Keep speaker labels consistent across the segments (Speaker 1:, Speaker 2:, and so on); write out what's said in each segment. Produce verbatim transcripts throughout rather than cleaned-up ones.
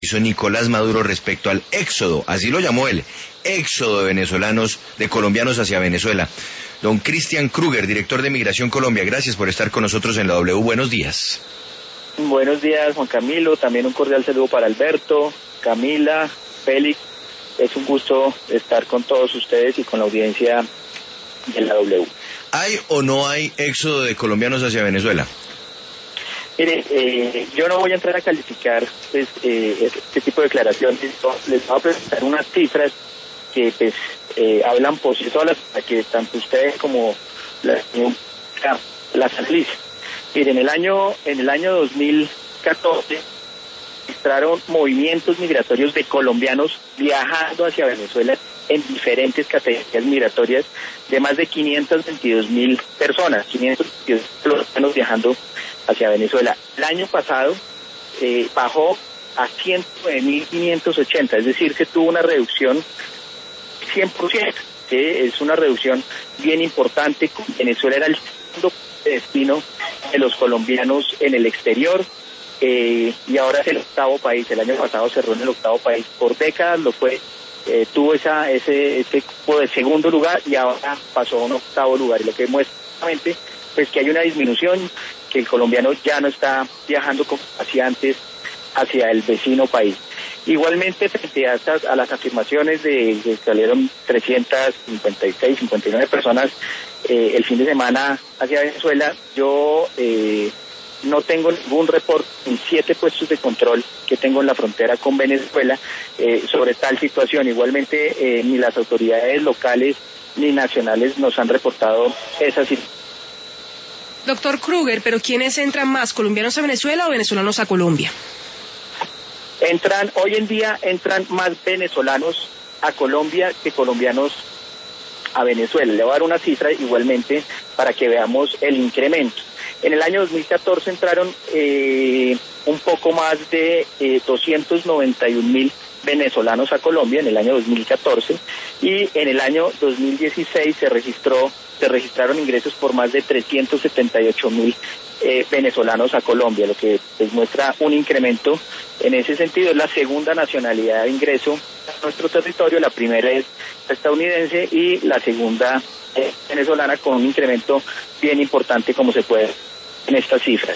Speaker 1: hizo Nicolás Maduro respecto al éxodo, así lo llamó él, éxodo de venezolanos, de colombianos hacia Venezuela. Don Cristian Kruger, director de Migración Colombia, gracias por estar con nosotros en la W. Buenos días.
Speaker 2: Buenos días, Juan Camilo. También un cordial saludo para Alberto, Camila, Félix. Es un gusto estar con todos ustedes y con la audiencia de la W.
Speaker 1: ¿Hay o no hay éxodo de colombianos hacia Venezuela?
Speaker 2: Mire, eh, yo no voy a entrar a calificar pues, eh, este tipo de declaraciones. Les voy a presentar unas cifras que pues eh, hablan por sí solas para que tanto ustedes como la, las analicen. Mire, en el año en el año dos mil catorce registraron movimientos migratorios de colombianos viajando hacia Venezuela en diferentes categorías migratorias de más de quinientos veintidós mil personas, quinientos veintidós colombianos viajando hacia Venezuela. El año pasado eh, bajó a ciento nueve mil quinientos ochenta, es decir, que tuvo una reducción cien por ciento, que es una reducción bien importante. Venezuela era el segundo destino de los colombianos en el exterior, eh, y ahora es el octavo país. El año pasado cerró en el octavo país, por décadas lo fue, eh, tuvo esa ese ese de segundo lugar y ahora pasó a un octavo lugar, y lo que muestra pues que hay una disminución, que el colombiano ya no está viajando como hacía antes hacia el vecino país. Igualmente, frente a, estas, a las afirmaciones de que salieron trescientas cincuenta y seis, cincuenta y nueve personas eh, el fin de semana hacia Venezuela, yo eh, no tengo ningún reporte en siete puestos de control que tengo en la frontera con Venezuela eh, sobre tal situación. Igualmente, eh, ni las autoridades locales ni nacionales nos han reportado esa situación.
Speaker 3: Doctor Kruger, ¿pero quiénes entran más, colombianos a Venezuela o venezolanos a Colombia?
Speaker 2: Entran, hoy en día entran más venezolanos a Colombia que colombianos a Venezuela. Le voy a dar una cifra igualmente para que veamos el incremento. En el año dos mil catorce entraron eh, un poco más de eh, doscientos noventa y un mil venezolanos a Colombia en el año dos mil catorce, y en el año dos mil dieciséis se registró se registraron ingresos por más de trescientos setenta y ocho mil eh, venezolanos a Colombia, lo que pues, muestra un incremento. En ese sentido, es la segunda nacionalidad de ingreso a nuestro territorio. La primera es estadounidense y la segunda es venezolana, con un incremento bien importante, como se puede ver en estas cifras.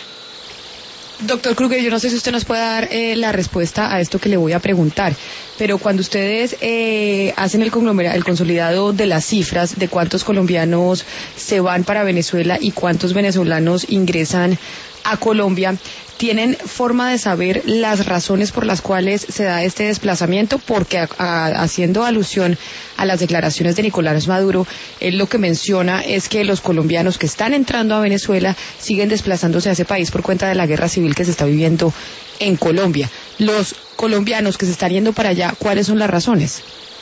Speaker 3: Doctor Kruger, yo no sé si usted nos puede dar eh, la respuesta a esto que le voy a preguntar, pero cuando ustedes eh, hacen el conglomerado, el consolidado de las cifras de cuántos colombianos se van para Venezuela y cuántos venezolanos ingresan a Colombia, ¿tienen forma de saber las razones por las cuales se da este desplazamiento? Porque a, a, haciendo alusión a las declaraciones de Nicolás Maduro, él lo que menciona es que los colombianos que están entrando a Venezuela siguen desplazándose a ese país por cuenta de la guerra civil que se está viviendo en Colombia. Los colombianos que se están yendo para allá, ¿cuáles son las razones?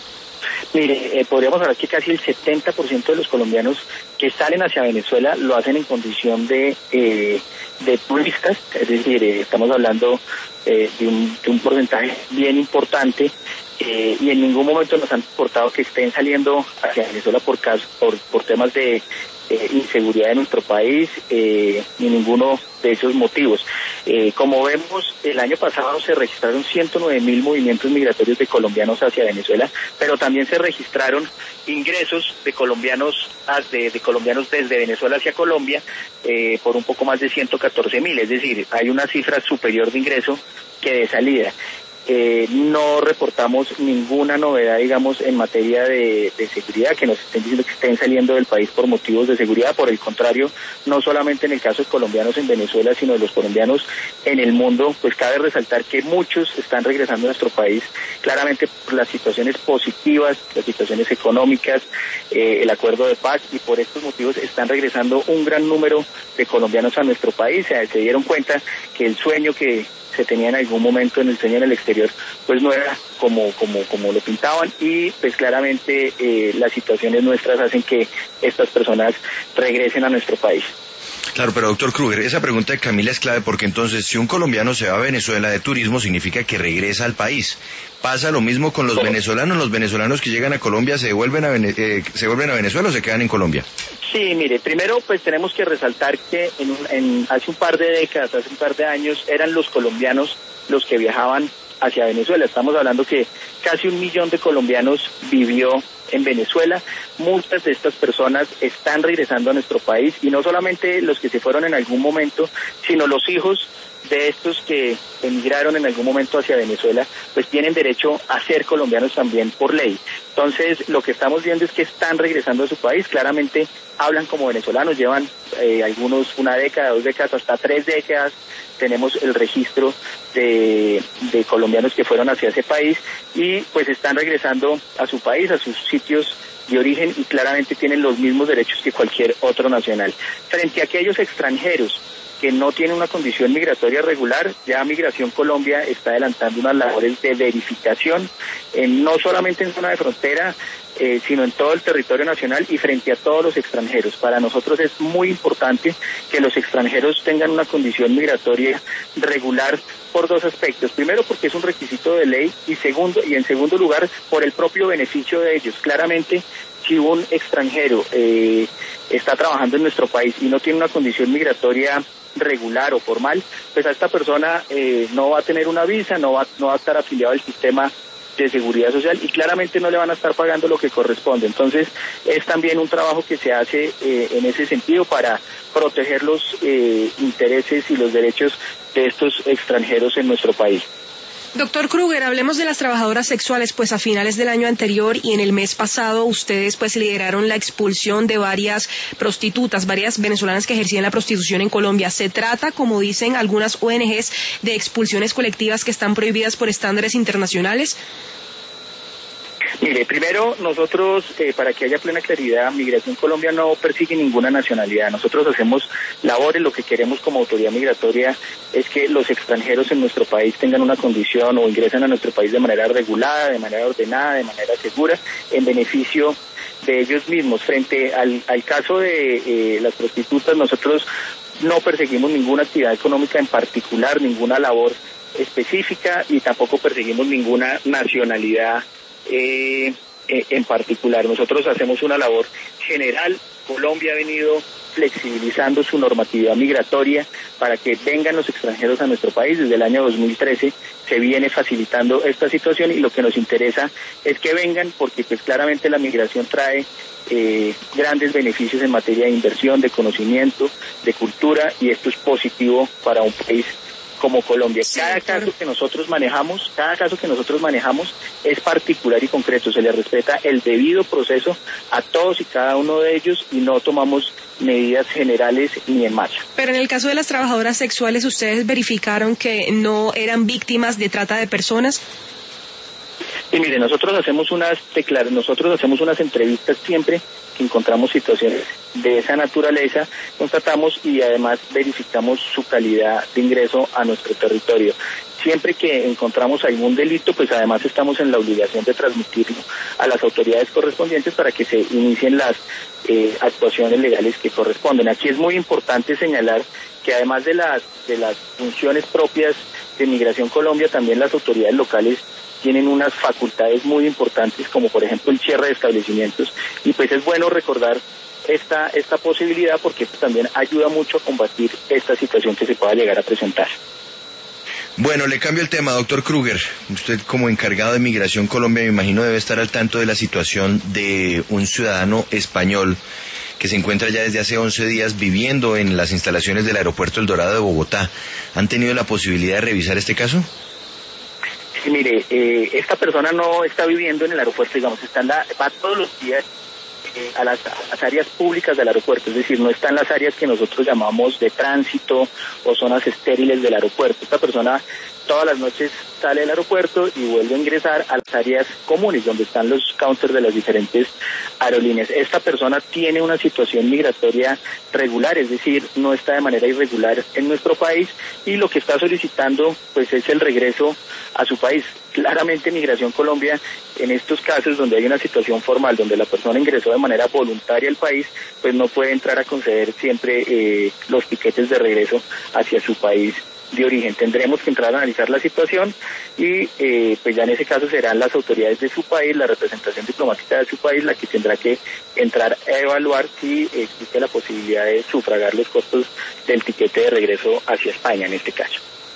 Speaker 2: Mire, eh, podríamos hablar que casi el setenta por ciento de los colombianos que salen hacia Venezuela lo hacen en condición de eh, de turistas, es decir, eh, estamos hablando eh, de, un, de un porcentaje bien importante, eh, y en ningún momento nos han reportado que estén saliendo hacia Venezuela por caso, por, por temas de eh, inseguridad de nuestro país, eh, ni ninguno de esos motivos. Eh, como vemos, el año pasado se registraron ciento nueve mil movimientos migratorios de colombianos hacia Venezuela, pero también se registraron ingresos de colombianos de, de colombianos desde Venezuela hacia Colombia eh, por un poco más de ciento catorce mil, es decir, hay una cifra superior de ingreso que de salida. Eh, no reportamos ninguna novedad, digamos, en materia de, de seguridad, que nos estén diciendo que estén saliendo del país por motivos de seguridad. Por el contrario, no solamente en el caso de colombianos en Venezuela, sino de los colombianos en el mundo, pues cabe resaltar que muchos están regresando a nuestro país, claramente por las situaciones positivas, las situaciones económicas, eh, el acuerdo de paz, y por estos motivos están regresando un gran número de colombianos a nuestro país. Se, se dieron cuenta que el sueño que se tenía en algún momento en el sueño en el exterior, pues no era como como como lo pintaban, y pues claramente eh, las situaciones nuestras hacen que estas personas regresen a nuestro país.
Speaker 1: Claro, pero doctor Kruger, esa pregunta de Camila es clave, porque entonces si un colombiano se va a Venezuela de turismo significa que regresa al país. ¿Pasa lo mismo con los venezolanos? ¿Los venezolanos que llegan a Colombia se devuelven a, Vene- eh, se vuelven a Venezuela o se quedan en Colombia?
Speaker 2: Sí, mire, primero pues tenemos que resaltar que en, un, en hace un par de décadas, hace un par de años, eran los colombianos los que viajaban hacia Venezuela. Estamos hablando que casi un millón de colombianos vivió en Venezuela. Muchas de estas personas están regresando a nuestro país, y no solamente los que se fueron en algún momento, sino los hijos de estos que emigraron en algún momento hacia Venezuela, pues tienen derecho a ser colombianos también por ley. Entonces, lo que estamos viendo es que están regresando a su país. Claramente hablan como venezolanos, llevan eh, algunos una década, dos décadas, hasta tres décadas. Tenemos el registro de, de colombianos que fueron hacia ese país, y pues están regresando a su país, a sus sitios de origen, y claramente tienen los mismos derechos que cualquier otro nacional. Frente a aquellos extranjeros que no tienen una condición migratoria regular, ya Migración Colombia está adelantando unas labores de verificación, en, no solamente en zona de frontera, eh, sino en todo el territorio nacional y frente a todos los extranjeros. Para nosotros es muy importante que los extranjeros tengan una condición migratoria regular por dos aspectos. Primero, porque es un requisito de ley, y segundo, y en segundo lugar, por el propio beneficio de ellos. Claramente, si un extranjero eh, está trabajando en nuestro país y no tiene una condición migratoria regular o formal, pues a esta persona eh, no va a tener una visa, no va, no va a estar afiliado al sistema de seguridad social, y claramente no le van a estar pagando lo que corresponde. Entonces, es también un trabajo que se hace eh, en ese sentido para proteger los eh, intereses y los derechos de estos extranjeros en nuestro país.
Speaker 4: Doctor Kruger, hablemos de las trabajadoras sexuales. Pues a finales del año anterior y en el mes pasado ustedes pues lideraron la expulsión de varias prostitutas, varias venezolanas que ejercían la prostitución en Colombia. ¿Se trata, como dicen algunas O N Ges, de expulsiones colectivas que están prohibidas por estándares internacionales?
Speaker 2: Mire, primero nosotros, eh, para que haya plena claridad, Migración Colombia no persigue ninguna nacionalidad. Nosotros hacemos labores, lo que queremos como autoridad migratoria es que los extranjeros en nuestro país tengan una condición o ingresen a nuestro país de manera regulada, de manera ordenada, de manera segura, en beneficio de ellos mismos. Frente al, al caso de eh, las prostitutas, nosotros no perseguimos ninguna actividad económica en particular, ninguna labor específica, y tampoco perseguimos ninguna nacionalidad Eh, eh, en particular. Nosotros hacemos una labor general. Colombia ha venido flexibilizando su normatividad migratoria para que vengan los extranjeros a nuestro país. Desde el año dos mil trece se viene facilitando esta situación, y lo que nos interesa es que vengan, porque pues claramente la migración trae eh, grandes beneficios en materia de inversión, de conocimiento, de cultura, y esto es positivo para un país como Colombia. Cada caso que nosotros manejamos, cada caso que nosotros manejamos es particular y concreto. Se le respeta el debido proceso a todos y cada uno de ellos, y no tomamos medidas generales ni en marcha.
Speaker 4: Pero en el caso de las trabajadoras sexuales, ¿ustedes verificaron que no eran víctimas de trata de personas?
Speaker 2: Y mire, nosotros hacemos unas declar- nosotros hacemos unas entrevistas siempre que encontramos situaciones de esa naturaleza, constatamos y además verificamos su calidad de ingreso a nuestro territorio. Siempre que encontramos algún delito, pues además estamos en la obligación de transmitirlo a las autoridades correspondientes para que se inicien las eh, actuaciones legales que corresponden. Aquí es muy importante señalar que además de las de las funciones propias de Migración Colombia, también las autoridades locales tienen unas facultades muy importantes, como por ejemplo el cierre de establecimientos, y pues es bueno recordar esta esta posibilidad, porque esto también ayuda mucho a combatir esta situación que se pueda llegar a presentar.
Speaker 1: Bueno, le cambio el tema, doctor Kruger. Usted, como encargado de Migración Colombia, me imagino debe estar al tanto de la situación de un ciudadano español que se encuentra ya desde hace once días viviendo en las instalaciones del aeropuerto El Dorado de Bogotá. ¿Han tenido la posibilidad de revisar este caso?
Speaker 2: Sí, mire, eh, esta persona no está viviendo en el aeropuerto, digamos, está en la, va todos los días eh, a, las, a las áreas públicas del aeropuerto, es decir, no está en las áreas que nosotros llamamos de tránsito o zonas estériles del aeropuerto. Esta persona todas las noches sale del aeropuerto y vuelve a ingresar a las áreas comunes donde están los counters de las diferentes aerolíneas. Esta persona tiene una situación migratoria regular, es decir, no está de manera irregular en nuestro país, y lo que está solicitando pues es el regreso a su país. Claramente Migración Colombia, en estos casos donde hay una situación formal, donde la persona ingresó de manera voluntaria al país, pues no puede entrar a conceder siempre eh, los tiquetes de regreso hacia su país de origen. Tendremos que entrar a analizar la situación y eh, pues ya en ese caso serán las autoridades de su país, la representación diplomática de su país, la que tendrá que entrar a evaluar si existe la posibilidad de sufragar los costos del tiquete de regreso hacia España en este caso.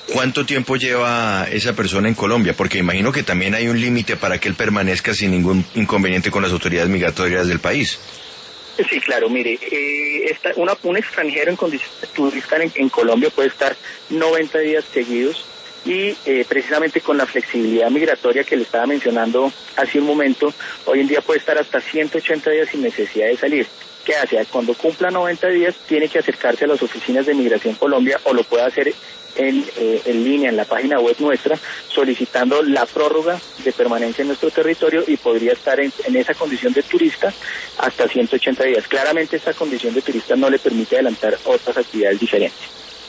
Speaker 1: ¿cuánto tiempo lleva esa persona en Colombia? Porque imagino que también hay un límite para que él permanezca sin ningún inconveniente con las autoridades migratorias del país.
Speaker 2: Sí, claro, mire, eh, esta, una, un extranjero en condición de turista en, en Colombia puede estar noventa días seguidos y eh, precisamente con la flexibilidad migratoria que le estaba mencionando hace un momento, hoy en día puede estar hasta ciento ochenta días sin necesidad de salir. ¿Qué hace? Cuando cumpla noventa días tiene que acercarse a las oficinas de Migración Colombia o lo puede hacer en, eh, en línea en la página web nuestra solicitando la prórroga de permanencia en nuestro territorio y podría estar en, en esa condición de turista hasta ciento ochenta días. Claramente esta condición de turista no le permite adelantar otras actividades diferentes.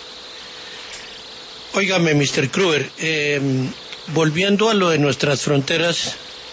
Speaker 5: Óigame, mister Kruger, eh, volviendo a lo de nuestras fronteras,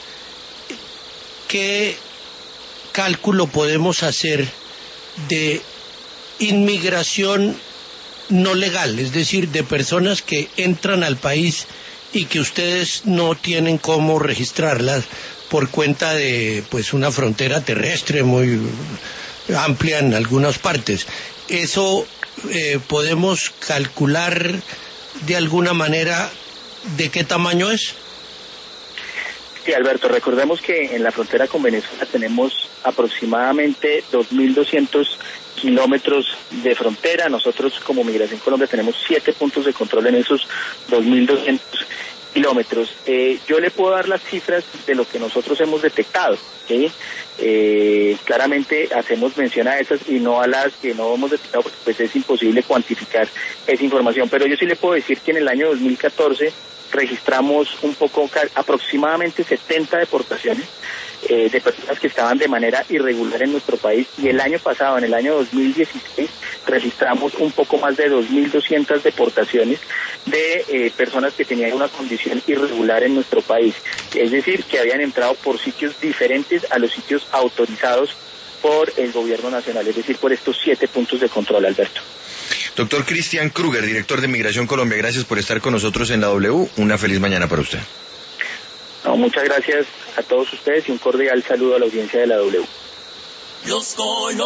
Speaker 5: ¿qué cálculo podemos hacer de inmigración no legal? Es decir, de personas que entran al país y que ustedes no tienen cómo registrarlas por cuenta de pues una frontera terrestre muy amplia en algunas partes. ¿Eso eh, podemos calcular de alguna manera de qué tamaño es?
Speaker 2: Sí, Alberto, recordemos que en la frontera con Venezuela tenemos aproximadamente dos mil doscientos kilómetros de frontera. Nosotros como Migración Colombia tenemos siete puntos de control en esos dos mil doscientos kilómetros. Eh, yo le puedo dar las cifras de lo que nosotros hemos detectado, ¿sí? Eh, claramente hacemos mención a esas y no a las que no hemos detectado porque pues es imposible cuantificar esa información, pero yo sí le puedo decir que en el año dos mil catorce registramos un poco, aproximadamente setenta deportaciones eh, de personas que estaban de manera irregular en nuestro país, y el año pasado, en el año dos mil dieciséis, registramos un poco más de dos mil doscientas deportaciones de eh, personas que tenían una condición irregular en nuestro país, es decir, que habían entrado por sitios diferentes a los sitios autorizados por el gobierno nacional, es decir, por estos siete puntos de control, Alberto.
Speaker 1: Doctor Cristian Kruger, director de Migración Colombia, gracias por estar con nosotros en la W. Una feliz mañana para usted.
Speaker 2: No, muchas gracias a todos ustedes y un cordial saludo a la audiencia de la W.